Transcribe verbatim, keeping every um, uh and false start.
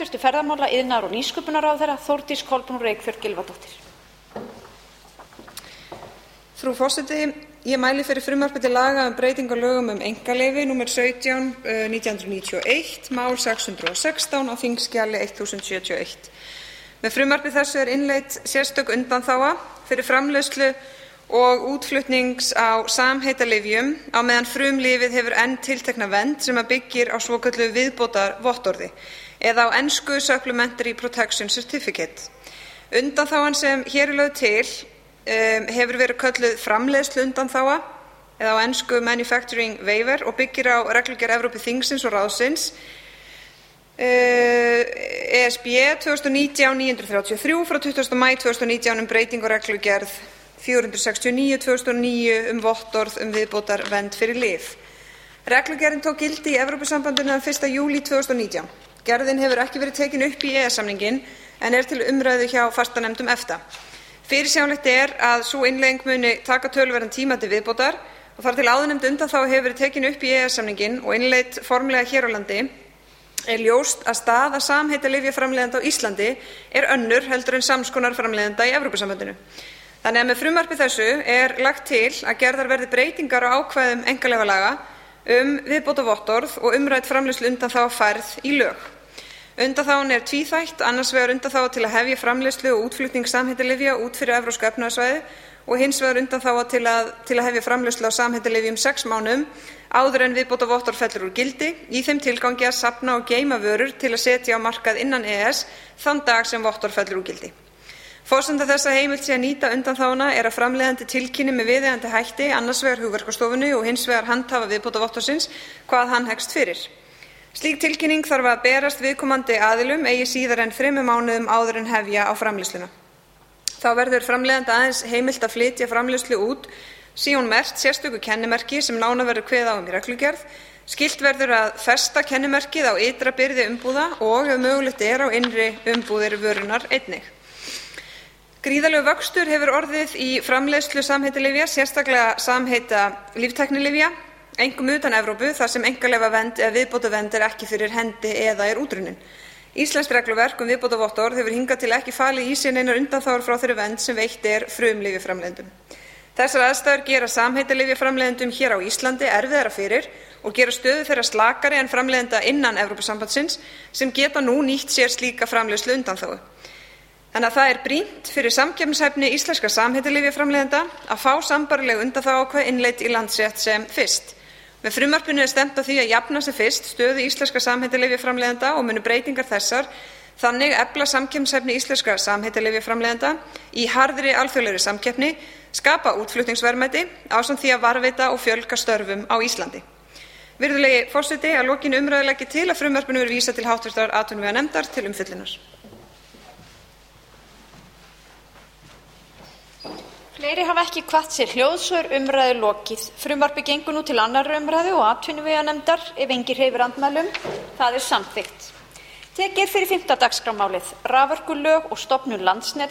hæstvirtur ferðamála, iðnaðar- og nýsköpunarráðherra Þórdís Kolbrún Reykfjörð Gylfadóttir. Frú forseti, ég mæli fyrir frumvarpi til laga um breytingu á lögum um einkaleyfi númer sautján nítján hundruð níutíu og eitt, mál sex hundruð og sextán á þingskjali þúsund sjötíu og eitt. Með frumvarpi þessu er innleidd sérstök undanþága fyrir framleiðslu og útflutnings á samheitalyfjum á meðan frumlyfið hefur enn tiltekna vernd sem að byggir á svokölluðu viðbótarvottorði eða á ensku Supplementary Protection Certificate. Undanþágan sem hér er lögð til um, hefur verið kölluð framleiðslu undanþága eða á ensku Manufacturing Waiver og byggir á reglugerð Evrópuþingsins og ráðsins E S B tvö þúsund og nítján níu hundruð þrjátíu og þrjú frá tuttugasta maí tvö þúsund og nítján um breytingu á reglugerð fjögur hundruð sextíu og níu tvö þúsund og níu um vottorð um viðbótarvernd fyrir lyf. Reglugerðin tók gildi í Evrópusambandinu fyrsta júlí tvö þúsund og nítján. Gerðin hefur ekki verið tekin upp í E E S-samninginn en er til umræðu hjá fastanefndum EFTA. Fyrirsjáanlegt er að sú innleiðing muni taka töluverðan tíma til viðbótar og þar til áðurnefnd undanþága hefur verið tekin upp í E E S-samninginn og innleidd formlega hér á landi er ljóst að staða samheitalyfjaframleiðenda á Íslandi er önnur heldur en sams konar framleiðenda í Evrópusambandinu. Þannig að með frumvarpi þessu er lagt til að gerðar verði breytingar á ákvæðum einkaleyfalaga um viðbótarvottorð og umrædd framleiðslu undanþága færð í lög. Undanþágan er tvíþætt, annars vegar undanþága til að hefja framleiðslu og útflutning samheitalyfja út fyrir evrópska efnahagssvæðið og hins vegar undanþága til að, til að hefja framleiðslu á samheitalyfjum sex mánuðum áður en viðbótarvottorð fellur úr gildi í þeim tilgangi að safna og geyma vörur til að setja á markað innan E E S þann dag sem vottorð fellur úr gildi. Forsenda þess að heimilt sé að nýta undanþáguna er að framleiðandi tilkynni með viðeigandi hætti annars vegar Hugverkastofunni og hins vegar handhafa viðbótarvottorðsins hvað hann hyggst fyrir. Slík tilkynning þarf að berast viðkomandi aðilum eigi síðar en þremur mánuðum áður en hefja á framleiðsluna. Þá verður framleiðandi aðeins heimilt að flytja framleiðslu út sé hún merkt sérstöku kennimerki sem nánar verður kveðið á um í reglugerð. Skylt verður að festa kennimerkið á ytra byrði umbúða og ef mögulegt er á innri umbúðir vörunnar einnig. Gríðarlegur vöxtur hefur orðið í framleiðslu samheitalyfja, sérstaklega samheita líftæknilyfja, einkum utan Evrópu þar sem einkaleyfavernd eða viðbótarvernd er ekki fyrir hendi eða er útrunnin. Íslenskt regluverk um viðbótarvottorð hefur hingað til ekki falið í sér neinar undanþágur frá þeirri vernd sem veitt er frumlyfjaframleiðendum. Þessar aðstæður gera samheitalyfjaframleiðendum hér á Íslandi erfiðara fyrir og gera stöðu þeirra slakari en framleiðenda innan Evrópusambandsins sem geta nú nýtt sér slíka framleiðslu undanþágu. Þannig að það er brýnt fyrir samkeppnishæfni íslenskra samheitalyfjaframleiðenda að fá sambærileg undanþáguákvæði innleidd í landsrétt sem fyrst. Með frumvarpinu er stefnt að því að jafna sem fyrst stöðu íslenskra samheitalyfjaframleiðenda og munu breytingar þessar þannig efla samkeppnishæfni íslenskra samheitalyfjaframleiðenda í harðri alþjóðlegri samkeppni, skapa útflutningsverðmæti ásamt því að varðveita og fjölga störfum á Íslandi. Virðulegi forseti, að lokinni umræðu legg ég til að frumvarpinu verði vísað til háttvirtrar atvinnuveganefndar til umfjöllunar. Fleiri hafa ekki kvatt sér hljóðs og er umræðu lokið. Frumvarpið gengur nú til annarrar umræðu og atvinnuveganefndar ef enginn hreyfir andmælum. Það er samþykkt. Tekið er fyrir fimmta dagskrármálið, raforkulög og stofnun Landsnets